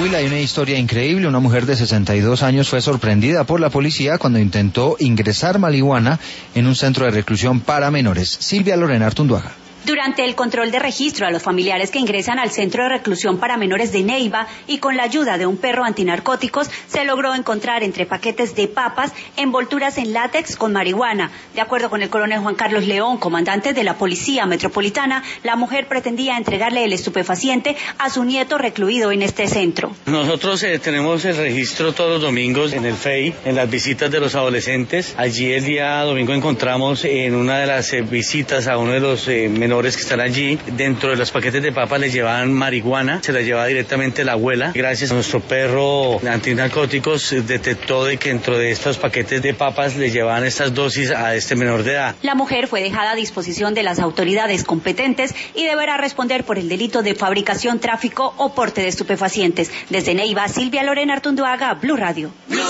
Huila hay una historia increíble. Una mujer de 62 años fue sorprendida por la policía cuando intentó ingresar marihuana en un centro de reclusión para menores. Silvia Lorena Artunduaga. Durante el control de registro a los familiares que ingresan al centro de reclusión para menores de Neiva y con la ayuda de un perro antinarcóticos, se logró encontrar entre paquetes de papas envolturas en látex con marihuana. De acuerdo con el coronel Juan Carlos León, comandante de la Policía Metropolitana, la mujer pretendía entregarle el estupefaciente a su nieto recluido en este centro. Nosotros tenemos el registro todos los domingos en el FEI, en las visitas de los adolescentes. Allí el día domingo encontramos en una de las visitas a uno de los menores que están allí, dentro de los paquetes de papas les llevaban marihuana, se la llevaba directamente la abuela. Gracias a nuestro perro antinarcóticos detectó de que dentro de estos paquetes de papas le llevaban estas dosis a este menor de edad. La mujer fue dejada a disposición de las autoridades competentes y deberá responder por el delito de fabricación, tráfico o porte de estupefacientes. Desde Neiva, Silvia Lorena Artunduaga, Blue Radio.